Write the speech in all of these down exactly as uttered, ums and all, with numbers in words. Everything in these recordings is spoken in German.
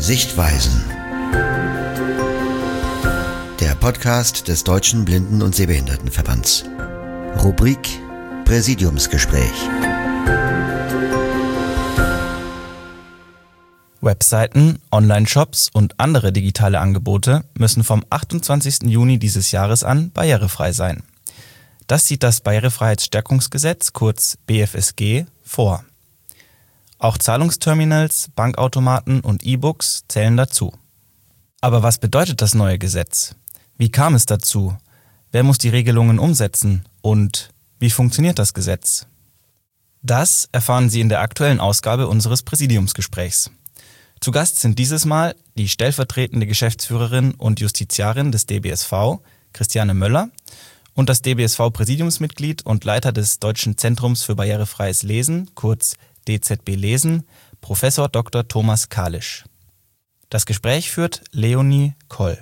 Sichtweisen. Der Podcast des Deutschen Blinden- und Sehbehindertenverbands. Rubrik Präsidiumsgespräch. Webseiten, Online-Shops und andere digitale Angebote müssen vom achtundzwanzigsten Juni dieses Jahres an barrierefrei sein. Das sieht das Barrierefreiheitsstärkungsgesetz, kurz B F S G, vor. Auch Zahlungsterminals, Bankautomaten und E-Books zählen dazu. Aber was bedeutet das neue Gesetz? Wie kam es dazu? Wer muss die Regelungen umsetzen? Und wie funktioniert das Gesetz? Das erfahren Sie in der aktuellen Ausgabe unseres Präsidiumsgesprächs. Zu Gast sind dieses Mal die stellvertretende Geschäftsführerin und Justiziarin des D B S V, Christiane Möller, und das D B S V-Präsidiumsmitglied und Leiter des Deutschen Zentrums für barrierefreies Lesen, kurz D Z B Lesen, Professor Doktor Thomas Kalisch. Das Gespräch führt Leonie Koll.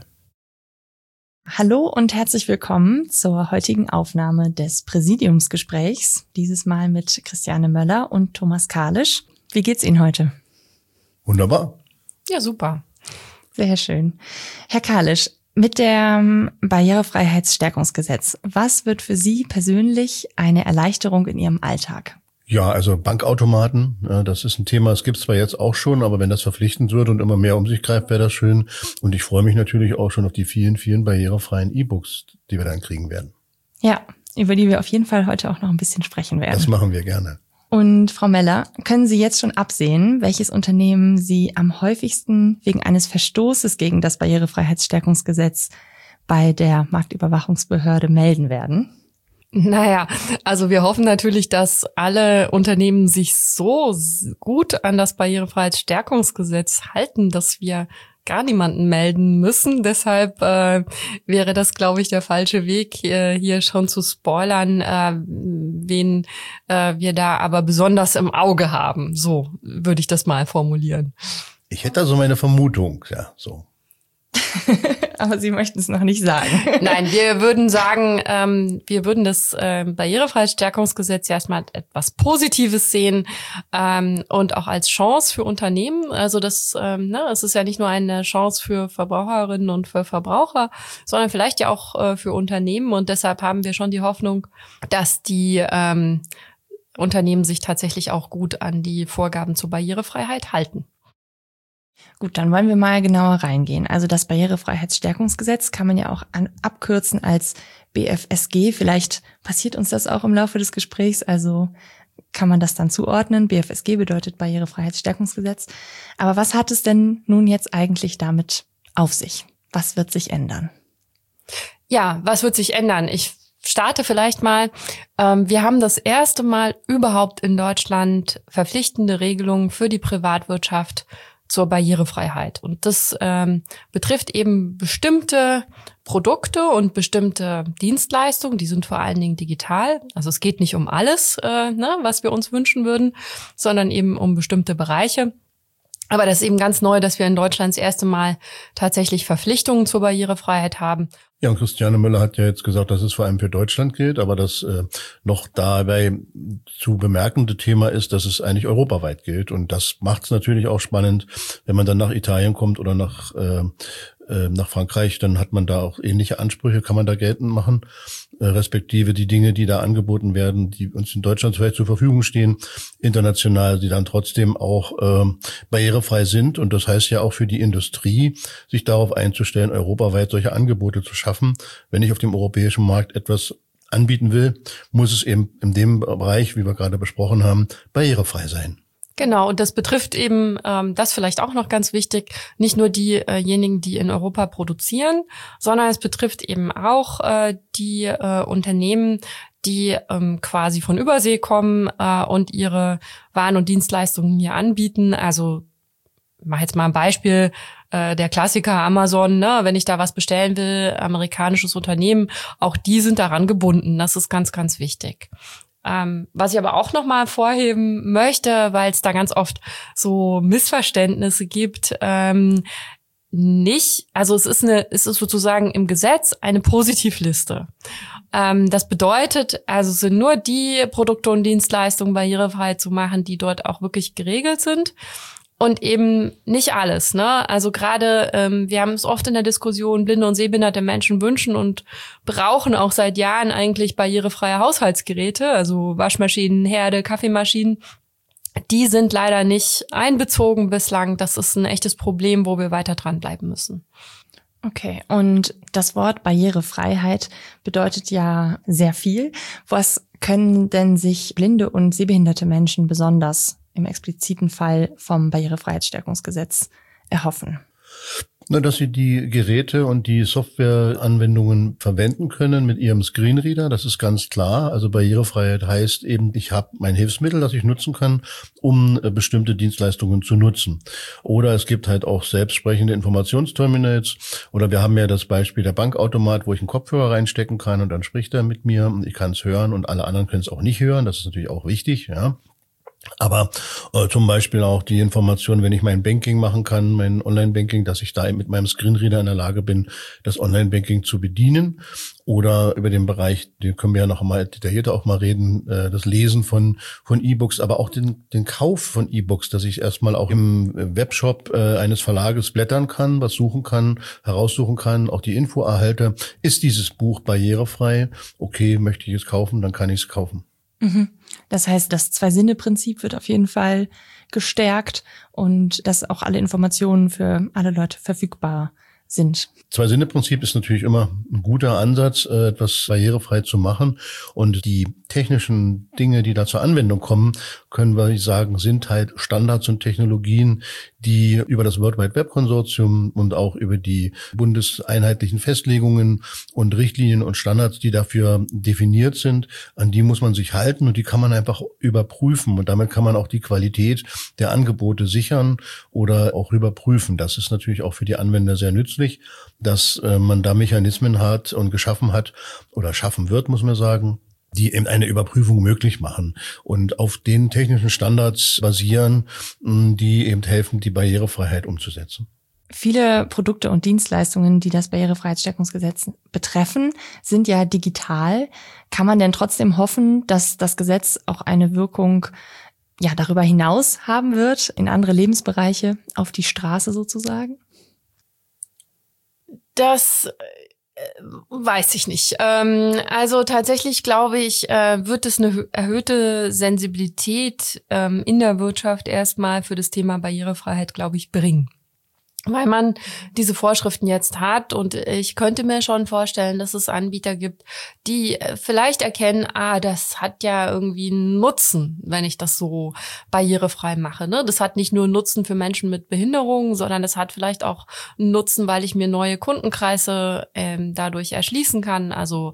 Hallo und herzlich willkommen zur heutigen Aufnahme des Präsidiumsgesprächs, dieses Mal mit Christiane Möller und Thomas Kalisch. Wie geht's Ihnen heute? Wunderbar. Ja, super. Sehr schön. Herr Kalisch, mit dem Barrierefreiheitsstärkungsgesetz, was wird für Sie persönlich eine Erleichterung in Ihrem Alltag? Ja, also Bankautomaten, ja, das ist ein Thema, es gibt zwar jetzt auch schon, aber wenn das verpflichtend wird und immer mehr um sich greift, wäre das schön. Und ich freue mich natürlich auch schon auf die vielen, vielen barrierefreien E-Books, die wir dann kriegen werden. Ja, über die wir auf jeden Fall heute auch noch ein bisschen sprechen werden. Das machen wir gerne. Und Frau Möller, können Sie jetzt schon absehen, welches Unternehmen Sie am häufigsten wegen eines Verstoßes gegen das Barrierefreiheitsstärkungsgesetz bei der Marktüberwachungsbehörde melden werden? Naja, also wir hoffen natürlich, dass alle Unternehmen sich so gut an das Barrierefreiheitsstärkungsgesetz halten, dass wir gar niemanden melden müssen. Deshalb äh, wäre das, glaube ich, der falsche Weg, äh, hier schon zu spoilern, äh, wen äh, wir da aber besonders im Auge haben. So würde ich das mal formulieren. Ich hätte da so meine Vermutung, ja, so. Aber Sie möchten es noch nicht sagen. Nein, wir würden sagen, ähm, wir würden das ähm, Barrierefreiheitsstärkungsgesetz ja erstmal etwas Positives sehen ähm, und auch als Chance für Unternehmen. Also das, ähm, ne, es ist ja nicht nur eine Chance für Verbraucherinnen und für Verbraucher, sondern vielleicht ja auch äh, für Unternehmen. Und deshalb haben wir schon die Hoffnung, dass die ähm, Unternehmen sich tatsächlich auch gut an die Vorgaben zur Barrierefreiheit halten. Gut, dann wollen wir mal genauer reingehen. Also das Barrierefreiheitsstärkungsgesetz kann man ja auch an, abkürzen als B F S G. Vielleicht passiert uns das auch im Laufe des Gesprächs, also kann man das dann zuordnen. B F S G bedeutet Barrierefreiheitsstärkungsgesetz. Aber was hat es denn nun jetzt eigentlich damit auf sich? Was wird sich ändern? Ja, was wird sich ändern? Ich starte vielleicht mal. Ähm, wir haben das erste Mal überhaupt in Deutschland verpflichtende Regelungen für die Privatwirtschaft zur Barrierefreiheit. Und das ähm, betrifft eben bestimmte Produkte und bestimmte Dienstleistungen, die sind vor allen Dingen digital. Also es geht nicht um alles, äh, ne, was wir uns wünschen würden, sondern eben um bestimmte Bereiche. Aber das ist eben ganz neu, dass wir in Deutschland das erste Mal tatsächlich Verpflichtungen zur Barrierefreiheit haben. Ja, und Christiane Möller hat ja jetzt gesagt, dass es vor allem für Deutschland gilt, aber das äh, noch dabei zu bemerkende Thema ist, dass es eigentlich europaweit gilt. Und das macht es natürlich auch spannend, wenn man dann nach Italien kommt oder nach äh, äh, nach Frankreich, dann hat man da auch ähnliche Ansprüche, kann man da geltend machen, äh, respektive die Dinge, die da angeboten werden, die uns in Deutschland vielleicht zur Verfügung stehen, international, die dann trotzdem auch äh, barrierefrei sind. Und das heißt ja auch für die Industrie, sich darauf einzustellen, europaweit solche Angebote zu schaffen. Wenn ich auf dem europäischen Markt etwas anbieten will, muss es eben in dem Bereich, wie wir gerade besprochen haben, barrierefrei sein. Genau, und das betrifft eben, ähm, das vielleicht auch noch ganz wichtig, nicht nur diejenigen, die in Europa produzieren, sondern es betrifft eben auch äh, die äh, Unternehmen, die ähm, quasi von Übersee kommen äh, und ihre Waren und Dienstleistungen hier anbieten. Also ich mache jetzt mal ein Beispiel, äh, der Klassiker Amazon, ne? Wenn ich da was bestellen will, amerikanisches Unternehmen, auch die sind daran gebunden. Das ist ganz, ganz wichtig. Ähm, was ich aber auch noch mal vorheben möchte, weil es da ganz oft so Missverständnisse gibt, ähm, nicht, also es ist eine, es ist sozusagen im Gesetz eine Positivliste. Ähm, das bedeutet, also es sind nur die Produkte und Dienstleistungen barrierefrei zu machen, die dort auch wirklich geregelt sind. und eben nicht alles, ne? Also gerade, ähm, wir haben es oft in der Diskussion, blinde und sehbehinderte Menschen wünschen und brauchen auch seit Jahren eigentlich barrierefreie Haushaltsgeräte, also Waschmaschinen, Herde, Kaffeemaschinen. Die sind leider nicht einbezogen bislang. Das ist ein echtes Problem, wo wir weiter dranbleiben müssen. Okay, und das Wort Barrierefreiheit bedeutet ja sehr viel. Was können denn sich blinde und sehbehinderte Menschen besonders im expliziten Fall vom Barrierefreiheitsstärkungsgesetz erhoffen? Na, dass sie die Geräte und die Softwareanwendungen verwenden können mit ihrem Screenreader, das ist ganz klar. Also Barrierefreiheit heißt eben, ich habe mein Hilfsmittel, das ich nutzen kann, um äh, bestimmte Dienstleistungen zu nutzen. Oder es gibt halt auch selbstsprechende Informationsterminals. Oder wir haben ja das Beispiel der Bankautomat, wo ich einen Kopfhörer reinstecken kann und dann spricht er mit mir und ich kann es hören und alle anderen können es auch nicht hören. Das ist natürlich auch wichtig, ja. Aber äh, zum Beispiel auch die Information, wenn ich mein Banking machen kann, mein Online-Banking, dass ich da mit meinem Screenreader in der Lage bin, das Online-Banking zu bedienen. Oder über den Bereich, den können wir ja noch mal detaillierter auch mal reden, äh, das Lesen von von E-Books, aber auch den den Kauf von E-Books, dass ich erstmal auch im Webshop äh, eines Verlages blättern kann, was suchen kann, heraussuchen kann, auch die Info erhalte. Ist dieses Buch barrierefrei? Okay, möchte ich es kaufen, dann kann ich es kaufen. Das heißt, das Zwei-Sinne-Prinzip wird auf jeden Fall gestärkt und dass auch alle Informationen für alle Leute verfügbar sind. Zwei-Sinne-Prinzip ist natürlich immer ein guter Ansatz, etwas barrierefrei zu machen. Und die technischen Dinge, die da zur Anwendung kommen, können wir sagen, sind halt Standards und Technologien, die über das World Wide Web Konsortium und auch über die bundeseinheitlichen Festlegungen und Richtlinien und Standards, die dafür definiert sind, an die muss man sich halten und die kann man einfach überprüfen. Und damit kann man auch die Qualität der Angebote sichern oder auch überprüfen. Das ist natürlich auch für die Anwender sehr nützlich, dass äh, man da Mechanismen hat und geschaffen hat oder schaffen wird, muss man sagen, die eben eine Überprüfung möglich machen und auf den technischen Standards basieren, die eben helfen, die Barrierefreiheit umzusetzen. Viele Produkte und Dienstleistungen, die das Barrierefreiheitsstärkungsgesetz betreffen, sind ja digital. Kann man denn trotzdem hoffen, dass das Gesetz auch eine Wirkung ja darüber hinaus haben wird, in andere Lebensbereiche, auf die Straße sozusagen? Das weiß ich nicht. Ähm, also tatsächlich glaube ich, äh, wird es eine erhöhte Sensibilität ähm, in der Wirtschaft erstmal für das Thema Barrierefreiheit, glaube ich, bringen. Weil man diese Vorschriften jetzt hat und ich könnte mir schon vorstellen, dass es Anbieter gibt, die vielleicht erkennen, ah, das hat ja irgendwie einen Nutzen, wenn ich das so barrierefrei mache, ne? Das hat nicht nur einen Nutzen für Menschen mit Behinderungen, sondern das hat vielleicht auch einen Nutzen, weil ich mir neue Kundenkreise ähm, dadurch erschließen kann. Also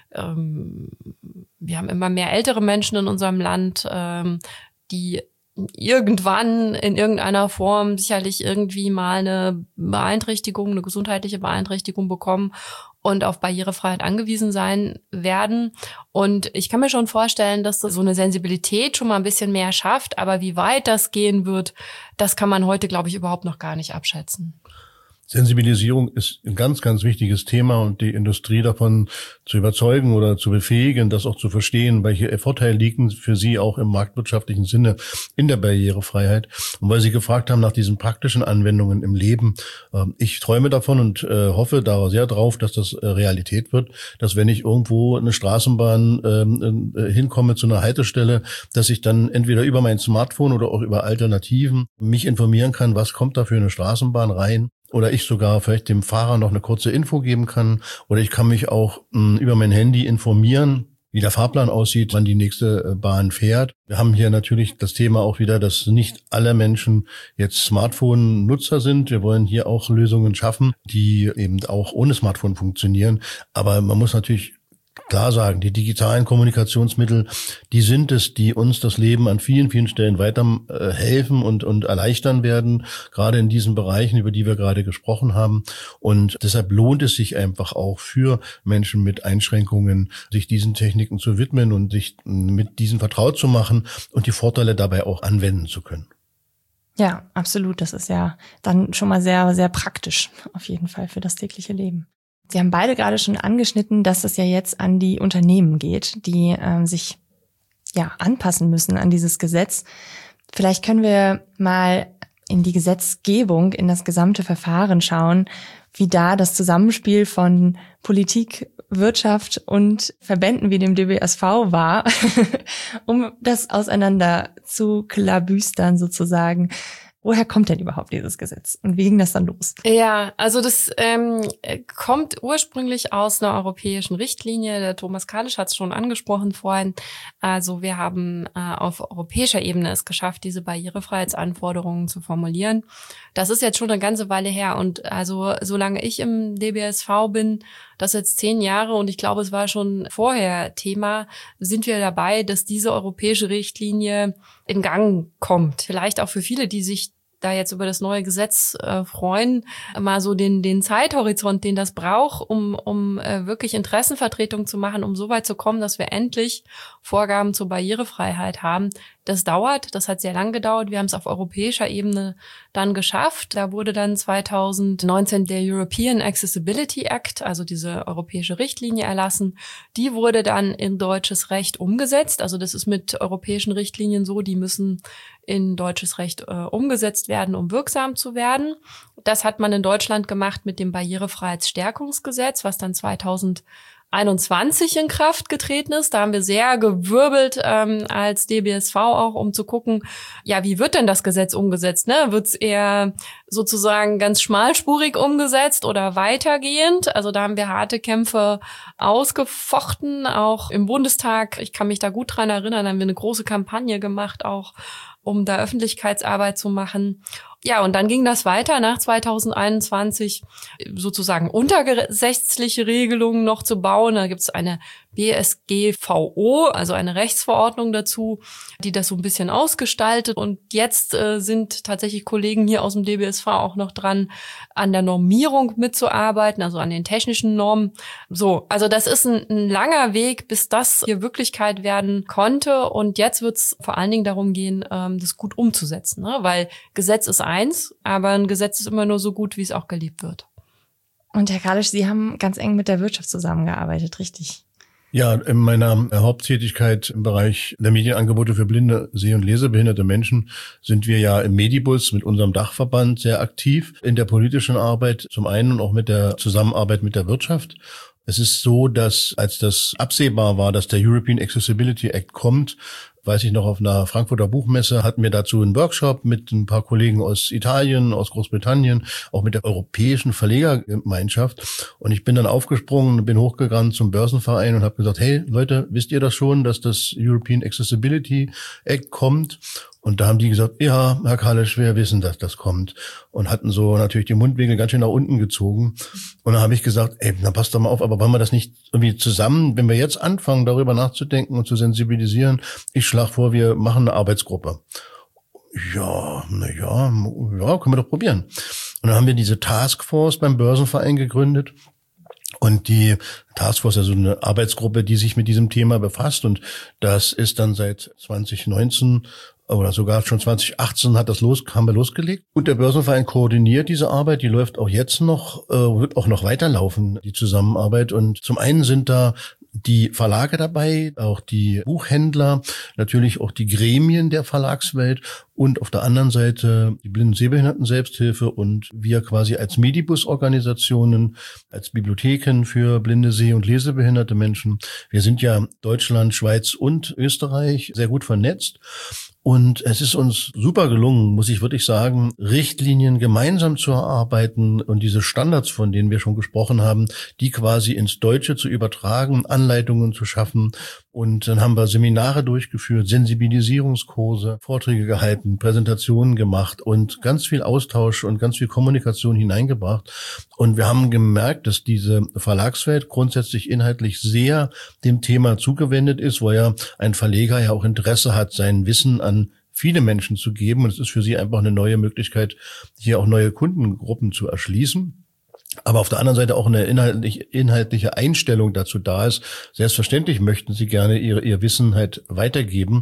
ähm, wir haben immer mehr ältere Menschen in unserem Land, ähm, die irgendwann in irgendeiner Form sicherlich irgendwie mal eine Beeinträchtigung, eine gesundheitliche Beeinträchtigung bekommen und auf Barrierefreiheit angewiesen sein werden. Und ich kann mir schon vorstellen, dass das so eine Sensibilität schon mal ein bisschen mehr schafft. Aber wie weit das gehen wird, das kann man heute, glaube ich, überhaupt noch gar nicht abschätzen. Sensibilisierung ist ein ganz, ganz wichtiges Thema und die Industrie davon zu überzeugen oder zu befähigen, das auch zu verstehen, welche Vorteile liegen für sie auch im marktwirtschaftlichen Sinne in der Barrierefreiheit. Und weil Sie gefragt haben nach diesen praktischen Anwendungen im Leben, ich träume davon und hoffe da sehr drauf, dass das Realität wird, dass wenn ich irgendwo eine Straßenbahn hinkomme zu einer Haltestelle, dass ich dann entweder über mein Smartphone oder auch über Alternativen mich informieren kann, was kommt da für eine Straßenbahn rein. Oder ich sogar vielleicht dem Fahrer noch eine kurze Info geben kann. Oder ich kann mich auch mh, über mein Handy informieren, wie der Fahrplan aussieht, wann die nächste Bahn fährt. Wir haben hier natürlich das Thema auch wieder, dass nicht alle Menschen jetzt Smartphone-Nutzer sind. Wir wollen hier auch Lösungen schaffen, die eben auch ohne Smartphone funktionieren. Aber man muss natürlich klar sagen, die digitalen Kommunikationsmittel, die sind es, die uns das Leben an vielen, vielen Stellen weiter äh, helfen und, und erleichtern werden, gerade in diesen Bereichen, über die wir gerade gesprochen haben. Und deshalb lohnt es sich einfach auch für Menschen mit Einschränkungen, sich diesen Techniken zu widmen und sich mit diesen vertraut zu machen und die Vorteile dabei auch anwenden zu können. Ja, absolut. Das ist ja dann schon mal sehr, sehr praktisch, auf jeden Fall für das tägliche Leben. Sie haben beide gerade schon angeschnitten, dass es ja jetzt an die Unternehmen geht, die ähm, sich ja anpassen müssen an dieses Gesetz. Vielleicht können wir mal in die Gesetzgebung, in das gesamte Verfahren schauen, wie da das Zusammenspiel von Politik, Wirtschaft und Verbänden wie dem D B S V war, um das auseinander zu klabüstern sozusagen. Woher kommt denn überhaupt dieses Gesetz und wie ging das dann los? Ja, also das ähm, kommt ursprünglich aus einer europäischen Richtlinie. Der Thomas Kalisch hat es schon angesprochen vorhin. Also wir haben äh, auf europäischer Ebene es geschafft, diese Barrierefreiheitsanforderungen zu formulieren. Das ist jetzt schon eine ganze Weile her und also solange ich im D B S V bin, das jetzt zehn Jahre und ich glaube, es war schon vorher Thema, sind wir dabei, dass diese europäische Richtlinie in Gang kommt. Vielleicht auch für viele, die sich da jetzt über das neue Gesetz äh, freuen, mal so den den Zeithorizont, den das braucht, um um äh, wirklich Interessenvertretung zu machen, um so weit zu kommen, dass wir endlich Vorgaben zur Barrierefreiheit haben. Das dauert, das hat sehr lang gedauert. Wir haben es auf europäischer Ebene dann geschafft. Da wurde dann zweitausendneunzehn der European Accessibility Act, also diese europäische Richtlinie erlassen. Die wurde dann in deutsches Recht umgesetzt. Also das ist mit europäischen Richtlinien so, die müssen in deutsches Recht äh, umgesetzt werden, um wirksam zu werden. Das hat man in Deutschland gemacht mit dem Barrierefreiheitsstärkungsgesetz, was dann zweitausendeinundzwanzig in Kraft getreten ist. Da haben wir sehr gewirbelt ähm, als D B S V auch, um zu gucken, ja, wie wird denn das Gesetz umgesetzt? Ne? Wird es eher sozusagen ganz schmalspurig umgesetzt oder weitergehend? Also da haben wir harte Kämpfe ausgefochten, auch im Bundestag. Ich kann mich da gut dran erinnern, da haben wir eine große Kampagne gemacht, auch um da Öffentlichkeitsarbeit zu machen. Ja, und dann ging das weiter nach zweitausendeinundzwanzig, sozusagen untergesetzliche Regelungen noch zu bauen. Da gibt's eine B S G V O, also eine Rechtsverordnung dazu, die das so ein bisschen ausgestaltet. Und jetzt äh, sind tatsächlich Kollegen hier aus dem D B S V auch noch dran, an der Normierung mitzuarbeiten, also an den technischen Normen. So, also das ist ein, ein langer Weg, bis das hier Wirklichkeit werden konnte. Und jetzt wird's vor allen Dingen darum gehen, ähm, das gut umzusetzen, ne? Weil Gesetz ist eins, aber ein Gesetz ist immer nur so gut, wie es auch gelebt wird. Und Herr Kalisch, Sie haben ganz eng mit der Wirtschaft zusammengearbeitet, richtig? Ja, in meiner Haupttätigkeit im Bereich der Medienangebote für blinde, seh- und lesebehinderte Menschen sind wir ja im Medibus mit unserem Dachverband sehr aktiv in der politischen Arbeit, zum einen und auch mit der Zusammenarbeit mit der Wirtschaft. Es ist so, dass als das absehbar war, dass der European Accessibility Act kommt, weiß ich noch, auf einer Frankfurter Buchmesse hatten wir dazu einen Workshop mit ein paar Kollegen aus Italien, aus Großbritannien, auch mit der europäischen Verlegergemeinschaft. Und ich bin dann aufgesprungen, bin hochgegangen zum Börsenverein und habe gesagt, hey Leute, wisst ihr das schon, dass das European Accessibility Act kommt? Und da haben die gesagt, ja, Herr Kalisch, wir wissen, dass das kommt. Und hatten so natürlich die Mundwinkel ganz schön nach unten gezogen. Und dann habe ich gesagt, ey, dann passt doch mal auf, aber wollen wir das nicht irgendwie zusammen, wenn wir jetzt anfangen, darüber nachzudenken und zu sensibilisieren, ich schlage vor, wir machen eine Arbeitsgruppe. Ja, na ja, ja, können wir doch probieren. Und dann haben wir diese Taskforce beim Börsenverein gegründet. Und die Taskforce, also eine Arbeitsgruppe, die sich mit diesem Thema befasst. Und das ist dann seit zwanzig neunzehn oder sogar schon zwanzig achtzehn hat das los, haben wir losgelegt. Und der Börsenverein koordiniert diese Arbeit, die läuft auch jetzt noch, äh, wird auch noch weiterlaufen, die Zusammenarbeit. Und zum einen sind da die Verlage dabei, auch die Buchhändler, natürlich auch die Gremien der Verlagswelt und auf der anderen Seite die Blinden- und Sehbehinderten-Selbsthilfe und wir quasi als Medibus-Organisationen, als Bibliotheken für blinde, seh- und lesebehinderte Menschen. Wir sind ja Deutschland, Schweiz und Österreich sehr gut vernetzt. Und es ist uns super gelungen, muss ich wirklich sagen, Richtlinien gemeinsam zu erarbeiten und diese Standards, von denen wir schon gesprochen haben, die quasi ins Deutsche zu übertragen, Anleitungen zu schaffen. Und dann haben wir Seminare durchgeführt, Sensibilisierungskurse, Vorträge gehalten, Präsentationen gemacht und ganz viel Austausch und ganz viel Kommunikation hineingebracht. Und wir haben gemerkt, dass diese Verlagswelt grundsätzlich inhaltlich sehr dem Thema zugewendet ist, wo ja ein Verleger ja auch Interesse hat, sein Wissen an viele Menschen zu geben. Und es ist für sie einfach eine neue Möglichkeit, hier auch neue Kundengruppen zu erschließen. aber auf der anderen Seite auch eine inhaltlich, inhaltliche Einstellung dazu da ist. Selbstverständlich möchten sie gerne ihr, ihr Wissen halt weitergeben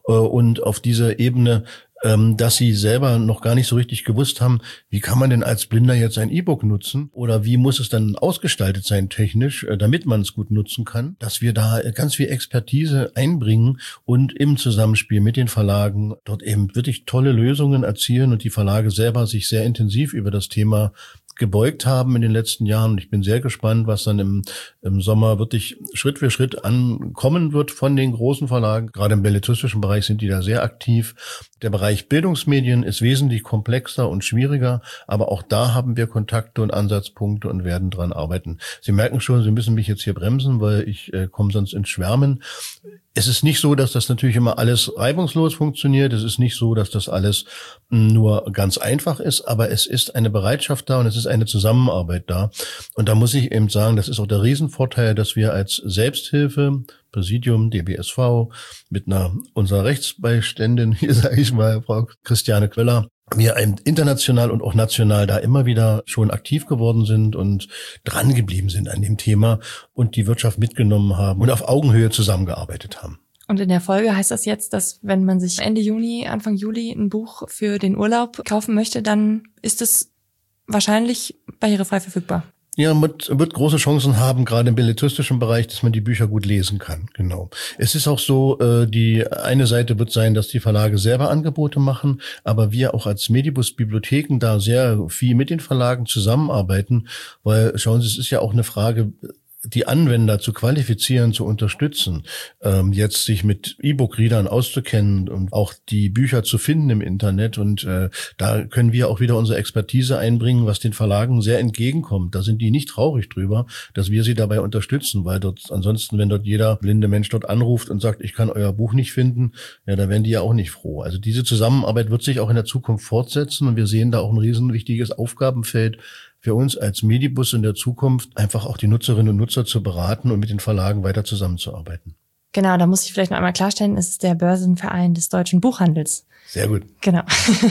und auf dieser Ebene, dass sie selber noch gar nicht so richtig gewusst haben, wie kann man denn als Blinder jetzt ein E-Book nutzen oder wie muss es dann ausgestaltet sein technisch, damit man es gut nutzen kann, dass wir da ganz viel Expertise einbringen und im Zusammenspiel mit den Verlagen dort eben wirklich tolle Lösungen erzielen und die Verlage selber sich sehr intensiv über das Thema gebeugt haben in den letzten Jahren. Und ich bin sehr gespannt, was dann im, im Sommer wirklich Schritt für Schritt ankommen wird von den großen Verlagen. Gerade im belletristischen Bereich sind die da sehr aktiv. Der Bereich Bildungsmedien ist wesentlich komplexer und schwieriger, aber auch da haben wir Kontakte und Ansatzpunkte und werden dran arbeiten. Sie merken schon, Sie müssen mich jetzt hier bremsen, weil ich äh, komme sonst ins Schwärmen. Es ist nicht so, dass das natürlich immer alles reibungslos funktioniert. Es ist nicht so, dass das alles nur ganz einfach ist, aber es ist eine Bereitschaft da und es ist eine Zusammenarbeit da. Und da muss ich eben sagen, das ist auch der Riesenvorteil, dass wir als Selbsthilfe, Präsidium, D B S V, mit einer unserer Rechtsbeiständin, hier sage ich mal, Frau Christiane Queller, wir international und auch national da immer wieder schon aktiv geworden sind und dran geblieben sind an dem Thema und die Wirtschaft mitgenommen haben und auf Augenhöhe zusammengearbeitet haben. Und in der Folge heißt das jetzt, dass wenn man sich Ende Juni, Anfang Juli ein Buch für den Urlaub kaufen möchte, dann ist es wahrscheinlich barrierefrei verfügbar. Ja, man wird große Chancen haben, gerade im belletristischen Bereich, dass man die Bücher gut lesen kann. Genau. Es ist auch so, die eine Seite wird sein, dass die Verlage selber Angebote machen, aber wir auch als Medibus Bibliotheken da sehr viel mit den Verlagen zusammenarbeiten, weil, schauen Sie, es ist ja auch eine Frage, die Anwender zu qualifizieren, zu unterstützen, ähm, jetzt sich mit E-Book-Readern auszukennen und auch die Bücher zu finden im Internet. Und äh, da können wir auch wieder unsere Expertise einbringen, was den Verlagen sehr entgegenkommt. Da sind die nicht traurig drüber, dass wir sie dabei unterstützen, weil dort ansonsten, wenn dort jeder blinde Mensch dort anruft und sagt, ich kann euer Buch nicht finden, ja, da werden die ja auch nicht froh. Also diese Zusammenarbeit wird sich auch in der Zukunft fortsetzen und wir sehen da auch ein riesen wichtiges Aufgabenfeld für uns als Medibus in der Zukunft, einfach auch die Nutzerinnen und Nutzer zu beraten und mit den Verlagen weiter zusammenzuarbeiten. Genau, da muss ich vielleicht noch einmal klarstellen, es ist der Börsenverein des deutschen Buchhandels. Sehr gut. Genau.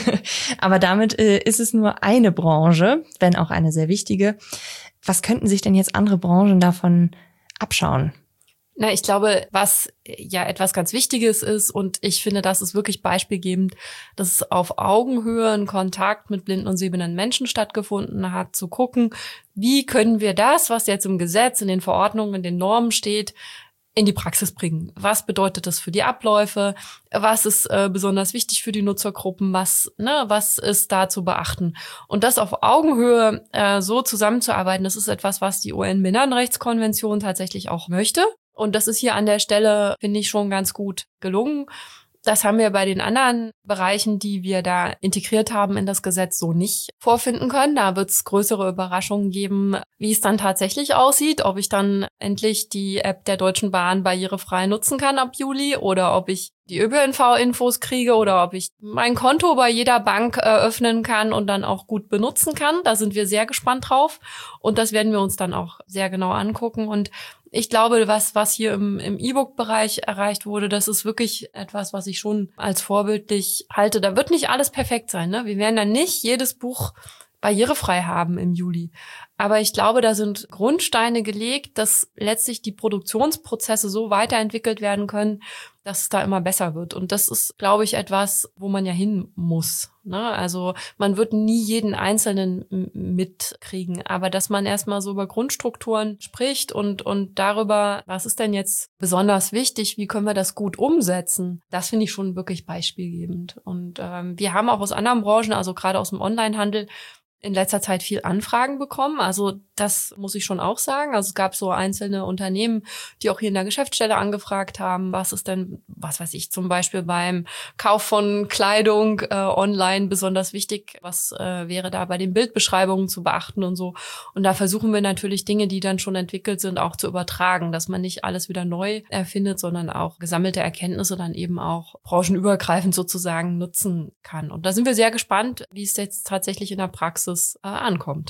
Aber damit äh, ist es nur eine Branche, wenn auch eine sehr wichtige. Was könnten sich denn jetzt andere Branchen davon abschauen? Na, ich glaube, was ja etwas ganz Wichtiges ist, und ich finde, das ist wirklich beispielgebend, dass es auf Augenhöhe ein Kontakt mit blinden und sehbehinderten Menschen stattgefunden hat, zu gucken, wie können wir das, was jetzt im Gesetz, in den Verordnungen, in den Normen steht, in die Praxis bringen. Was bedeutet das für die Abläufe? Was ist äh, besonders wichtig für die Nutzergruppen? Was, ne, was ist da zu beachten? Und das auf Augenhöhe äh, so zusammenzuarbeiten, das ist etwas, was die U N-Behindertenrechtskonvention tatsächlich auch möchte. Und das ist hier an der Stelle, finde ich, schon ganz gut gelungen. Das haben wir bei den anderen Bereichen, die wir da integriert haben in das Gesetz, so nicht vorfinden können. Da wird es größere Überraschungen geben, wie es dann tatsächlich aussieht, ob ich dann endlich die App der Deutschen Bahn barrierefrei nutzen kann ab Juli oder ob ich die Ö P N V-Infos kriege oder ob ich mein Konto bei jeder Bank eröffnen kann und dann auch gut benutzen kann. Da sind wir sehr gespannt drauf und das werden wir uns dann auch sehr genau angucken. Und ich glaube, was was hier im, im E-Book-Bereich erreicht wurde, das ist wirklich etwas, was ich schon als vorbildlich halte. Da wird nicht alles perfekt sein, ne? Wir werden dann nicht jedes Buch barrierefrei haben im Juli. Aber ich glaube, da sind Grundsteine gelegt, dass letztlich die Produktionsprozesse so weiterentwickelt werden können, dass es da immer besser wird. Und das ist, glaube ich, etwas, wo man ja hin muss, ne? Also man wird nie jeden Einzelnen mitkriegen, aber dass man erstmal so über Grundstrukturen spricht und und darüber, was ist denn jetzt besonders wichtig, wie können wir das gut umsetzen, das finde ich schon wirklich beispielgebend. Und ähm, wir haben auch aus anderen Branchen, also gerade aus dem Onlinehandel, in letzter Zeit viel Anfragen bekommen. Also das muss ich schon auch sagen. Also es gab so einzelne Unternehmen, die auch hier in der Geschäftsstelle angefragt haben, was ist denn, was weiß ich, zum Beispiel beim Kauf von Kleidung äh, online besonders wichtig, was äh, wäre da bei den Bildbeschreibungen zu beachten und so. Und da versuchen wir natürlich Dinge, die dann schon entwickelt sind, auch zu übertragen, dass man nicht alles wieder neu erfindet, sondern auch gesammelte Erkenntnisse dann eben auch branchenübergreifend sozusagen nutzen kann. Und da sind wir sehr gespannt, wie es jetzt tatsächlich in der Praxis ankommt.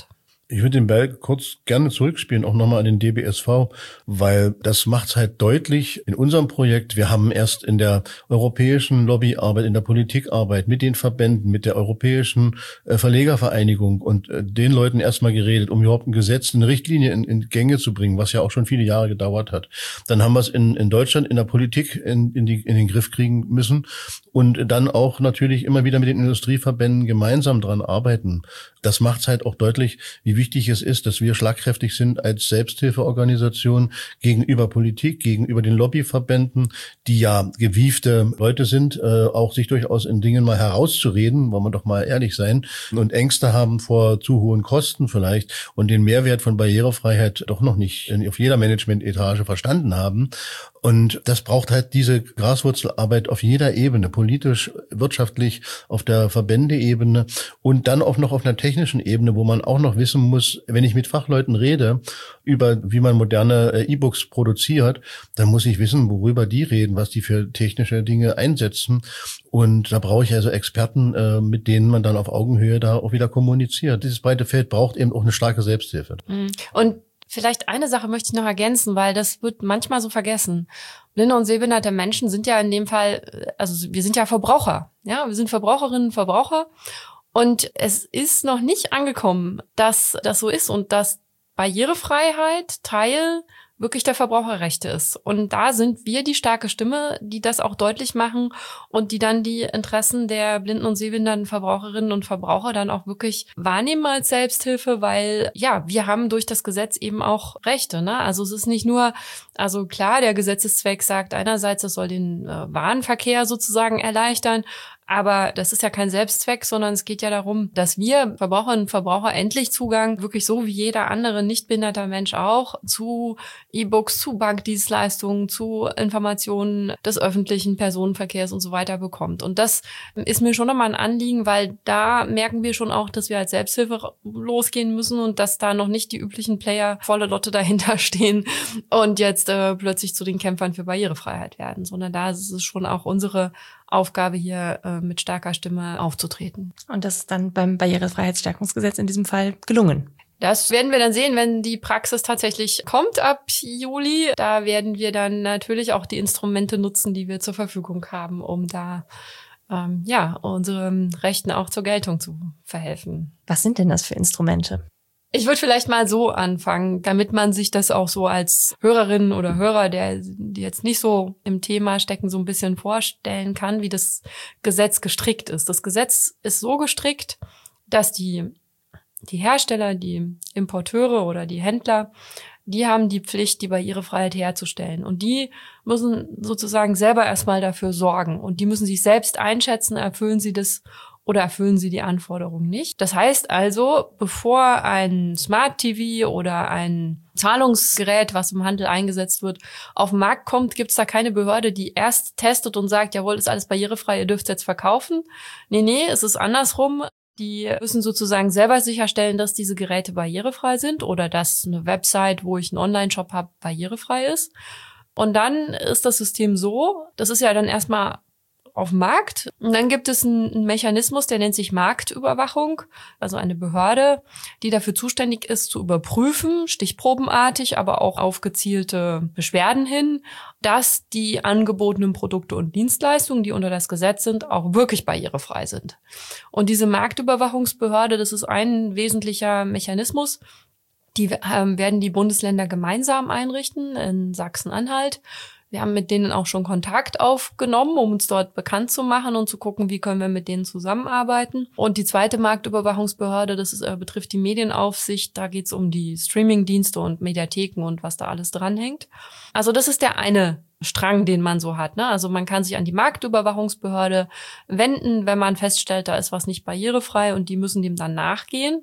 Ich würde den Ball kurz gerne zurückspielen, auch nochmal an den D B S V, weil das macht halt deutlich in unserem Projekt. Wir haben erst in der europäischen Lobbyarbeit, in der Politikarbeit mit den Verbänden, mit der Europäischen äh, Verlegervereinigung und äh, den Leuten erstmal geredet, um überhaupt ein Gesetz, eine Richtlinie in, in Gänge zu bringen, was ja auch schon viele Jahre gedauert hat. Dann haben wir es in, in Deutschland in der Politik in, in, die, in den Griff kriegen müssen und dann auch natürlich immer wieder mit den Industrieverbänden gemeinsam dran arbeiten. Das macht es halt auch deutlich, wie wichtig es ist, dass wir schlagkräftig sind als Selbsthilfeorganisation gegenüber Politik, gegenüber den Lobbyverbänden, die ja gewiefte Leute sind, äh, auch sich durchaus in Dingen mal herauszureden, wollen wir doch mal ehrlich sein, und Ängste haben vor zu hohen Kosten vielleicht und den Mehrwert von Barrierefreiheit doch noch nicht auf jeder Management-Etage verstanden haben. Und das braucht halt diese Graswurzelarbeit auf jeder Ebene, politisch, wirtschaftlich, auf der Verbändeebene und dann auch noch auf einer technischen Ebene, wo man auch noch wissen muss, wenn ich mit Fachleuten rede über, wie man moderne E-Books produziert, dann muss ich wissen, worüber die reden, was die für technische Dinge einsetzen. Und da brauche ich also Experten, mit denen man dann auf Augenhöhe da auch wieder kommuniziert. Dieses breite Feld braucht eben auch eine starke Selbsthilfe. Und vielleicht eine Sache möchte ich noch ergänzen, weil das wird manchmal so vergessen. Blinde und sehbehinderte Menschen sind ja in dem Fall, also wir sind ja Verbraucher. Ja, wir sind Verbraucherinnen und Verbraucher. Und es ist noch nicht angekommen, dass das so ist und dass Barrierefreiheit Teil wirklich der Verbraucherrechte ist. Und da sind wir die starke Stimme, die das auch deutlich machen und die dann die Interessen der blinden und sehbehinderten Verbraucherinnen und Verbraucher dann auch wirklich wahrnehmen als Selbsthilfe, weil ja, wir haben durch das Gesetz eben auch Rechte, ne? Also es ist nicht nur, also klar, der Gesetzeszweck sagt einerseits, das soll den äh, Warenverkehr sozusagen erleichtern, aber das ist ja kein Selbstzweck, sondern es geht ja darum, dass wir Verbraucherinnen und Verbraucher endlich Zugang, wirklich so wie jeder andere nicht behinderter Mensch auch, zu E-Books, zu Bankdienstleistungen, zu Informationen des öffentlichen Personenverkehrs und so weiter bekommt. Und das ist mir schon nochmal ein Anliegen, weil da merken wir schon auch, dass wir als Selbsthilfe losgehen müssen und dass da noch nicht die üblichen Player volle Lotte dahinter stehen und jetzt äh, plötzlich zu den Kämpfern für Barrierefreiheit werden, sondern da ist es schon auch unsere Aufgabe hier äh, mit starker Stimme aufzutreten. Und das ist dann beim Barrierefreiheitsstärkungsgesetz in diesem Fall gelungen. Das werden wir dann sehen, wenn die Praxis tatsächlich kommt ab Juli. Da werden wir dann natürlich auch die Instrumente nutzen, die wir zur Verfügung haben, um da ähm, ja unseren Rechten auch zur Geltung zu verhelfen. Was sind denn das für Instrumente? Ich würde vielleicht mal so anfangen, damit man sich das auch so als Hörerin oder Hörer, der die jetzt nicht so im Thema stecken, so ein bisschen vorstellen kann, wie das Gesetz gestrickt ist. Das Gesetz ist so gestrickt, dass die die Hersteller, die Importeure oder die Händler, die haben die Pflicht, die Barrierefreiheit herzustellen. Und die müssen sozusagen selber erstmal dafür sorgen. Und die müssen sich selbst einschätzen, erfüllen sie das oder erfüllen sie die Anforderungen nicht. Das heißt also, bevor ein Smart T V oder ein Zahlungsgerät, was im Handel eingesetzt wird, auf den Markt kommt, gibt es da keine Behörde, die erst testet und sagt, jawohl, ist alles barrierefrei, ihr dürft es jetzt verkaufen. Nee, nee, es ist andersrum. Die müssen sozusagen selber sicherstellen, dass diese Geräte barrierefrei sind oder dass eine Website, wo ich einen Online-Shop habe, barrierefrei ist. Und dann ist das System so, das ist ja dann erstmal auf dem Markt. Und dann gibt es einen Mechanismus, der nennt sich Marktüberwachung, also eine Behörde, die dafür zuständig ist, zu überprüfen, stichprobenartig, aber auch auf gezielte Beschwerden hin, dass die angebotenen Produkte und Dienstleistungen, die unter das Gesetz sind, auch wirklich barrierefrei sind. Und diese Marktüberwachungsbehörde, das ist ein wesentlicher Mechanismus, die ähm, werden die Bundesländer gemeinsam einrichten in Sachsen-Anhalt. Wir haben mit denen auch schon Kontakt aufgenommen, um uns dort bekannt zu machen und zu gucken, wie können wir mit denen zusammenarbeiten. Und die zweite Marktüberwachungsbehörde, das ist, äh, betrifft die Medienaufsicht. Da geht es um die Streamingdienste und Mediatheken und was da alles dranhängt. Also das ist der eine Strang, den man so hat, ne? Also man kann sich an die Marktüberwachungsbehörde wenden, wenn man feststellt, da ist was nicht barrierefrei und die müssen dem dann nachgehen.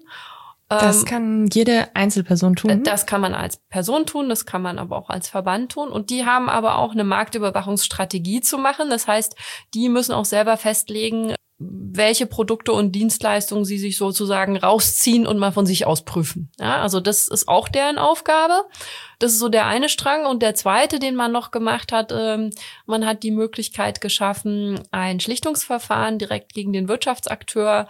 Das kann jede Einzelperson tun? Das kann man als Person tun, das kann man aber auch als Verband tun. Und die haben aber auch eine Marktüberwachungsstrategie zu machen. Das heißt, die müssen auch selber festlegen, welche Produkte und Dienstleistungen sie sich sozusagen rausziehen und mal von sich ausprüfen. Ja, also das ist auch deren Aufgabe. Das ist so der eine Strang. Und der zweite, den man noch gemacht hat, ähm, man hat die Möglichkeit geschaffen, ein Schlichtungsverfahren direkt gegen den Wirtschaftsakteur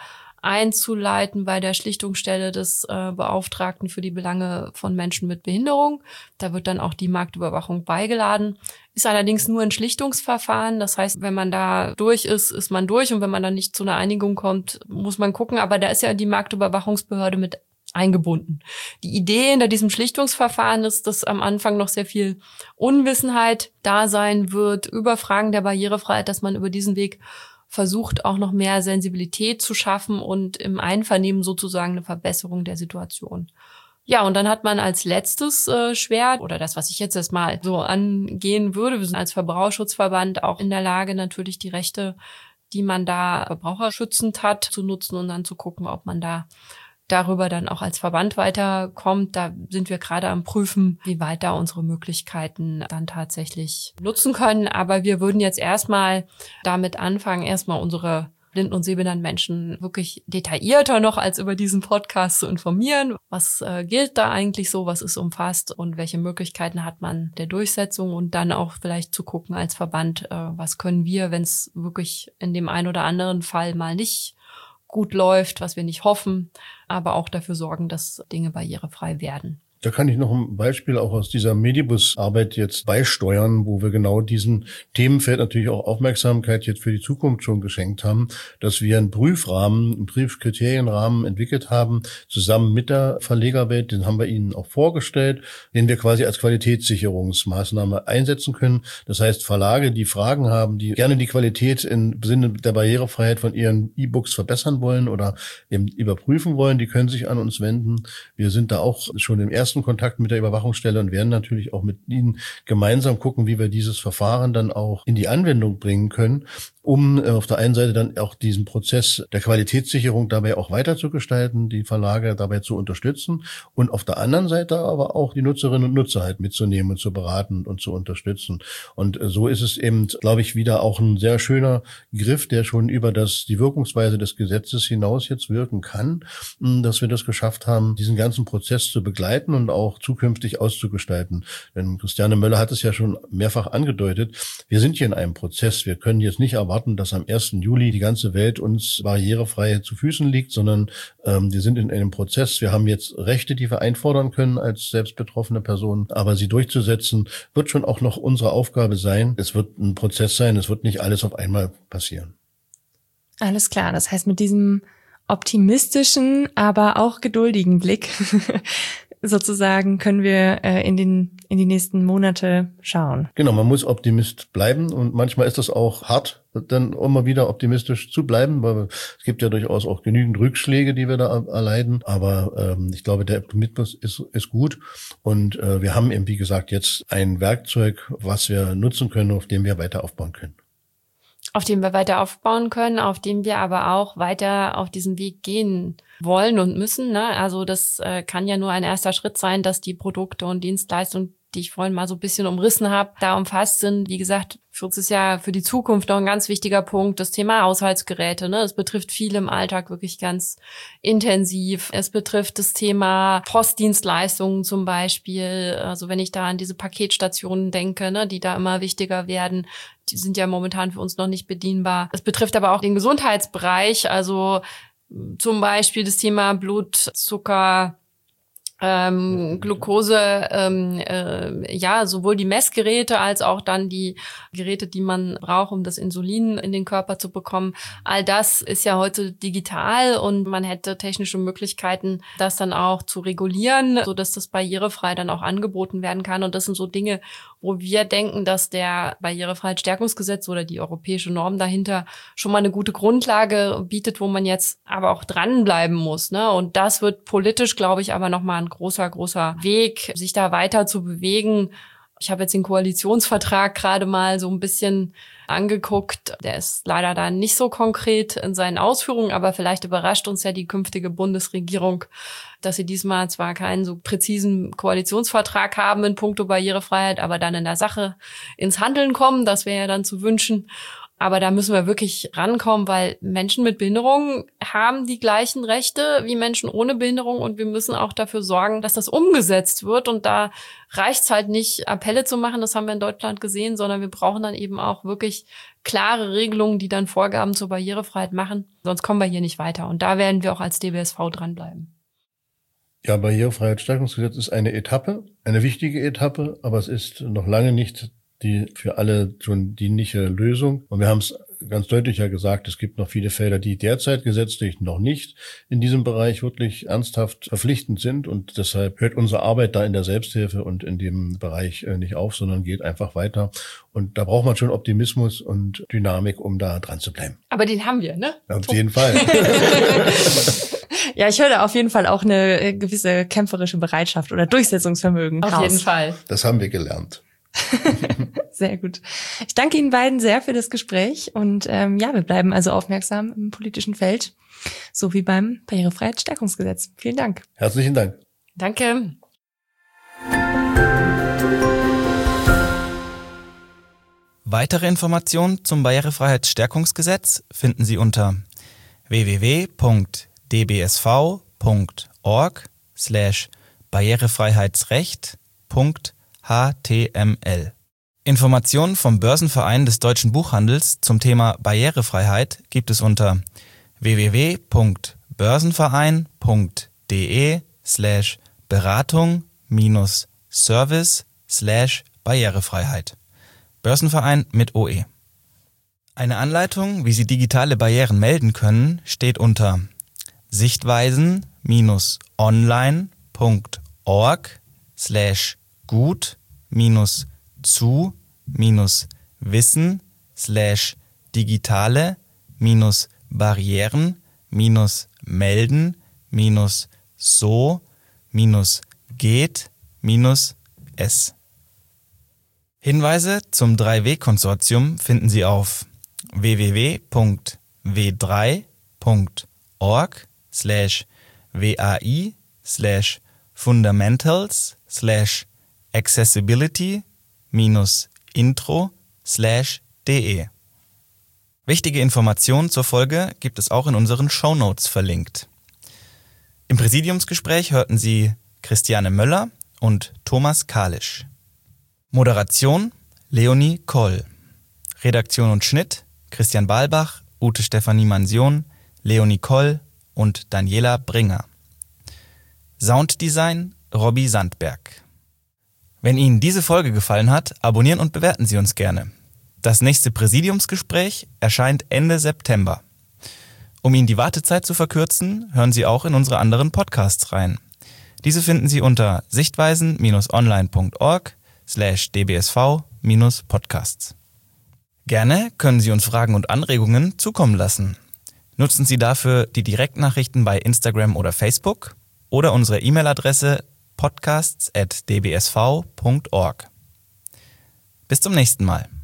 einzuleiten bei der Schlichtungsstelle des äh, Beauftragten für die Belange von Menschen mit Behinderung. Da wird dann auch die Marktüberwachung beigeladen. Ist allerdings nur ein Schlichtungsverfahren. Das heißt, wenn man da durch ist, ist man durch. Und wenn man dann nicht zu einer Einigung kommt, muss man gucken. Aber da ist ja die Marktüberwachungsbehörde mit eingebunden. Die Idee hinter diesem Schlichtungsverfahren ist, dass am Anfang noch sehr viel Unwissenheit da sein wird über Fragen der Barrierefreiheit, dass man über diesen Weg versucht, auch noch mehr Sensibilität zu schaffen und im Einvernehmen sozusagen eine Verbesserung der Situation. Ja, und dann hat man als letztes äh, Schwert, oder das, was ich jetzt erstmal so angehen würde, wir sind als Verbraucherschutzverband auch in der Lage, natürlich die Rechte, die man da verbraucherschützend hat, zu nutzen und dann zu gucken, ob man da darüber dann auch als Verband weiterkommt. Da sind wir gerade am Prüfen, wie weit da unsere Möglichkeiten dann tatsächlich nutzen können. Aber wir würden jetzt erstmal damit anfangen, erstmal unsere blinden und sehbehinderten Menschen wirklich detaillierter noch als über diesen Podcast zu informieren. Was äh, gilt da eigentlich so, was ist umfasst und welche Möglichkeiten hat man der Durchsetzung und dann auch vielleicht zu gucken als Verband, äh, was können wir, wenn es wirklich in dem einen oder anderen Fall mal nicht gut läuft, was wir nicht hoffen, aber auch dafür sorgen, dass Dinge barrierefrei werden. Da kann ich noch ein Beispiel auch aus dieser Medibus-Arbeit jetzt beisteuern, wo wir genau diesem Themenfeld natürlich auch Aufmerksamkeit jetzt für die Zukunft schon geschenkt haben, dass wir einen Prüfrahmen, einen Prüfkriterienrahmen entwickelt haben, zusammen mit der Verlegerwelt, den haben wir Ihnen auch vorgestellt, den wir quasi als Qualitätssicherungsmaßnahme einsetzen können. Das heißt, Verlage, die Fragen haben, die gerne die Qualität im Sinne der Barrierefreiheit von ihren E-Books verbessern wollen oder eben überprüfen wollen, die können sich an uns wenden. Wir sind da auch schon im ersten Kontakt mit der Überwachungsstelle und werden natürlich auch mit Ihnen gemeinsam gucken, wie wir dieses Verfahren dann auch in die Anwendung bringen können, um auf der einen Seite dann auch diesen Prozess der Qualitätssicherung dabei auch weiterzugestalten, die Verlage dabei zu unterstützen und auf der anderen Seite aber auch die Nutzerinnen und Nutzer halt mitzunehmen und zu beraten und zu unterstützen. Und so ist es eben, glaube ich, wieder auch ein sehr schöner Griff, der schon über das die Wirkungsweise des Gesetzes hinaus jetzt wirken kann, dass wir das geschafft haben, diesen ganzen Prozess zu begleiten und auch zukünftig auszugestalten. Denn Christiane Möller hat es ja schon mehrfach angedeutet, wir sind hier in einem Prozess. Wir können jetzt nicht erwarten, dass am ersten Juli die ganze Welt uns barrierefrei zu Füßen liegt, sondern ähm, wir sind in einem Prozess. Wir haben jetzt Rechte, die wir einfordern können als selbst betroffene Personen, aber sie durchzusetzen, wird schon auch noch unsere Aufgabe sein. Es wird ein Prozess sein, es wird nicht alles auf einmal passieren. Alles klar, das heißt mit diesem optimistischen, aber auch geduldigen Blick sozusagen können wir äh, in den in die nächsten Monate schauen. Genau, man muss Optimist bleiben und manchmal ist das auch hart, dann immer wieder optimistisch zu bleiben, weil es gibt ja durchaus auch genügend Rückschläge, die wir da erleiden, aber ähm, ich glaube, der Optimismus ist ist gut und äh, wir haben eben, wie gesagt, jetzt ein Werkzeug, was wir nutzen können, auf dem wir weiter aufbauen können. Auf dem wir weiter aufbauen können, auf dem wir aber auch weiter auf diesen Weg gehen wollen und müssen. Ne? Also das äh, kann ja nur ein erster Schritt sein, dass die Produkte und Dienstleistungen, die ich vorhin mal so ein bisschen umrissen habe, da umfasst sind. Wie gesagt, für uns ist ja für die Zukunft noch ein ganz wichtiger Punkt das Thema Haushaltsgeräte. Ne? Es betrifft viele im Alltag wirklich ganz intensiv. Es betrifft das Thema Postdienstleistungen zum Beispiel. Also wenn ich da an diese Paketstationen denke, ne, die da immer wichtiger werden, die sind ja momentan für uns noch nicht bedienbar. Es betrifft aber auch den Gesundheitsbereich, also zum Beispiel das Thema Blutzucker, ähm, Glucose, ähm, äh, ja, sowohl die Messgeräte als auch dann die Geräte, die man braucht, um das Insulin in den Körper zu bekommen. All das ist ja heute digital und man hätte technische Möglichkeiten, das dann auch zu regulieren, so dass das barrierefrei dann auch angeboten werden kann. Und das sind so Dinge, wo wir denken, dass der Barrierefreiheitsstärkungsgesetz oder die europäische Norm dahinter schon mal eine gute Grundlage bietet, wo man jetzt aber auch dranbleiben muss, ne? Und das wird politisch, glaube ich, aber nochmal ein großer, großer Weg, sich da weiter zu bewegen. Ich habe jetzt den Koalitionsvertrag gerade mal so ein bisschen angeguckt. Der ist leider da nicht so konkret in seinen Ausführungen, aber vielleicht überrascht uns ja die künftige Bundesregierung, dass sie diesmal zwar keinen so präzisen Koalitionsvertrag haben in puncto Barrierefreiheit, aber dann in der Sache ins Handeln kommen. Das wäre ja dann zu wünschen. Aber da müssen wir wirklich rankommen, weil Menschen mit Behinderung haben die gleichen Rechte wie Menschen ohne Behinderung und wir müssen auch dafür sorgen, dass das umgesetzt wird. Und da reicht es halt nicht, Appelle zu machen, das haben wir in Deutschland gesehen, sondern wir brauchen dann eben auch wirklich klare Regelungen, die dann Vorgaben zur Barrierefreiheit machen. Sonst kommen wir hier nicht weiter. Und da werden wir auch als D B S V dranbleiben. Ja, Barrierefreiheitsstärkungsgesetz ist eine Etappe, eine wichtige Etappe, aber es ist noch lange nicht die für alle schon dienliche Lösung. Und wir haben es ganz deutlich ja gesagt, es gibt noch viele Felder, die derzeit gesetzlich noch nicht in diesem Bereich wirklich ernsthaft verpflichtend sind. Und deshalb hört unsere Arbeit da in der Selbsthilfe und in dem Bereich nicht auf, sondern geht einfach weiter. Und da braucht man schon Optimismus und Dynamik, um da dran zu bleiben. Aber den haben wir, ne? Auf jeden Fall. Ja, ich höre da auf jeden Fall auch eine gewisse kämpferische Bereitschaft oder Durchsetzungsvermögen Auf raus. jeden Fall. Das haben wir gelernt. Sehr gut. Ich danke Ihnen beiden sehr für das Gespräch und ähm, ja, wir bleiben also aufmerksam im politischen Feld, so wie beim Barrierefreiheitsstärkungsgesetz. Vielen Dank. Herzlichen Dank. Danke. Weitere Informationen zum Barrierefreiheitsstärkungsgesetz finden Sie unter w w w punkt d b s v punkt org slash barrierefreiheitsrecht punkt h t m l. Informationen vom Börsenverein des Deutschen Buchhandels zum Thema Barrierefreiheit gibt es unter w w w punkt börsenverein punkt d e slash beratung minus service slash barrierefreiheit. Börsenverein mit O E. Eine Anleitung, wie Sie digitale Barrieren melden können, steht unter sichtweisen minus online punkt org slash gut minus zu minus wissen slash digitale minus Barrieren minus melden minus so minus geht minus es. Hinweise zum drei W Konsortium finden Sie auf w w w punkt w drei punkt org slash wai slash fundamentals slash accessibility minus intro slash de. Wichtige Informationen zur Folge gibt es auch in unseren Shownotes verlinkt. Im Präsidiumsgespräch hörten Sie Christiane Möller und Thomas Kalisch. Moderation Leonie Koll. Redaktion und Schnitt Christian Balbach, Ute Stefanie Mansion, Leonie Koll und Daniela Bringer. Sounddesign Robby Sandberg. Wenn Ihnen diese Folge gefallen hat, abonnieren und bewerten Sie uns gerne. Das nächste Präsidiumsgespräch erscheint Ende September. Um Ihnen die Wartezeit zu verkürzen, hören Sie auch in unsere anderen Podcasts rein. Diese finden Sie unter sichtweisen minus online punkt org slash d b s v minus podcasts. Gerne können Sie uns Fragen und Anregungen zukommen lassen. Nutzen Sie dafür die Direktnachrichten bei Instagram oder Facebook oder unsere E-Mail-Adresse podcasts at d b s v punkt org. Bis zum nächsten Mal.